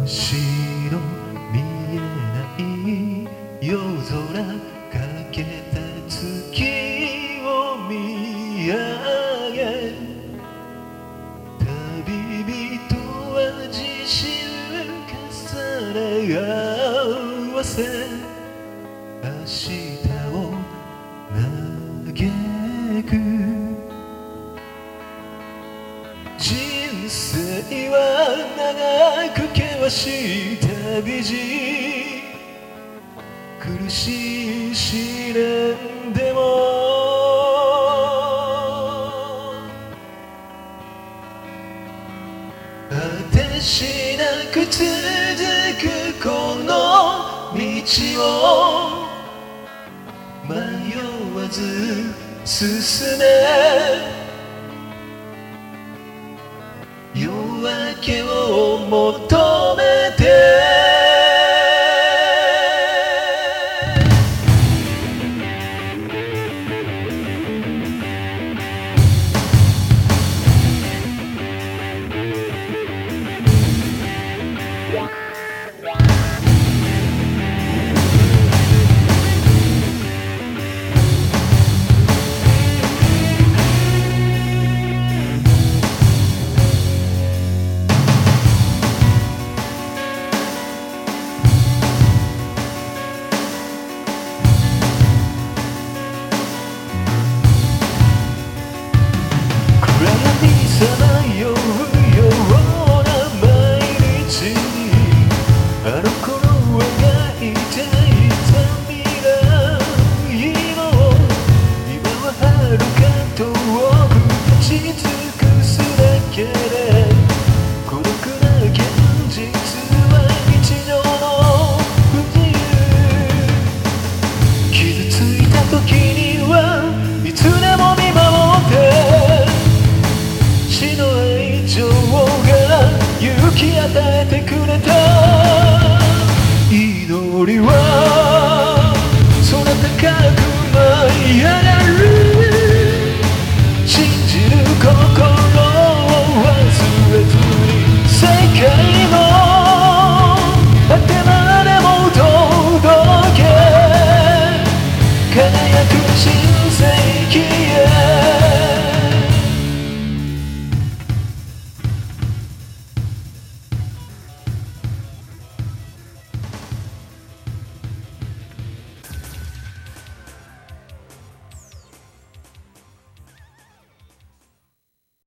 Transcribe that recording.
星の見えない夜空かけた月を見上げ、旅人は自信重ね合わせ、明日を嘆く。人生は長く険しい旅路、苦しい試練でも果てしなく続くこの道を迷わず進め、夜明けを求め